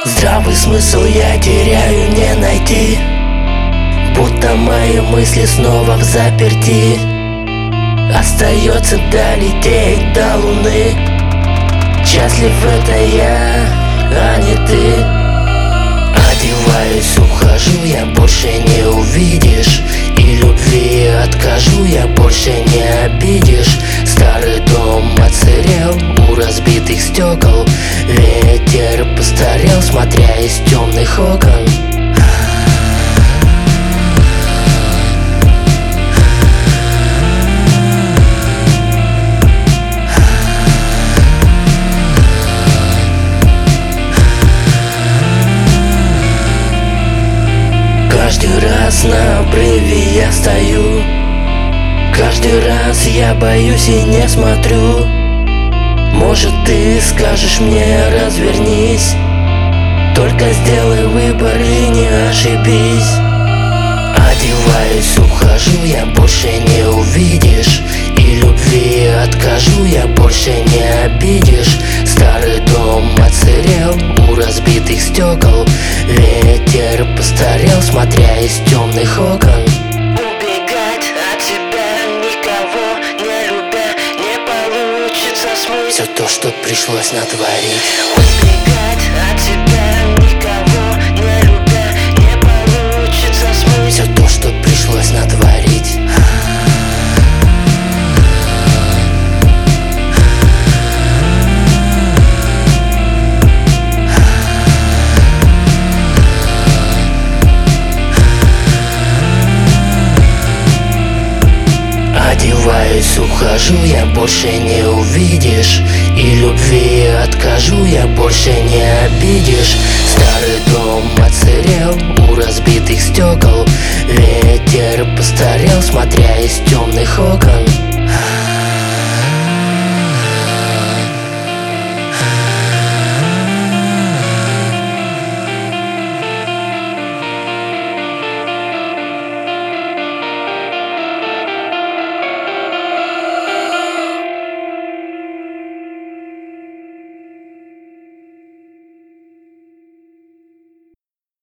Здравый смысл я теряю, не найти, будто мои мысли снова в заперти. Остается долететь до луны. Счастлив это я, а не ты. Одеваюсь, ухожу, я больше не увидишь. И любви откажу, я больше не обидишь. Старый дом отсырел у разбитых стекол. Ветер постарел, смотря из темных окон. Каждый раз на обрыве я стою. Каждый раз я боюсь и не смотрю. Может, ты скажешь мне: развернись, только сделай выбор и не ошибись. Одеваюсь, ухожу, я больше не увидишь. И любви откажу, я больше не обидишь. Старый дом отсырел у разбитых стекол. Ветер постарел, смотря из темных окон. Убегать от тебя, никого не любя, не получится смыть все то, что пришлось натворить. Убегать от тебя, никого не любя, не получится смыть все то, что пришлось натворить. Одеваюсь, ухожу, я больше не увидишь. И любви откажу, я больше не обидишь. Старый дом